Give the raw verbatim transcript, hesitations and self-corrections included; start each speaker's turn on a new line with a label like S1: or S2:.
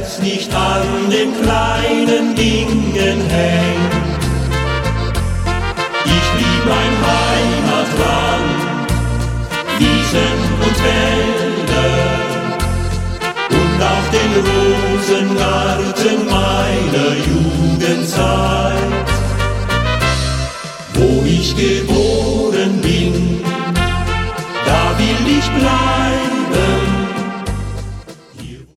S1: Herz nicht an den kleinen Dingen hängt. Ich lieb mein Heimatland, Wiesen und Wälder und auch den Rosengarten meiner Jugendzeit. Wo ich geboren bin, da will ich bleiben.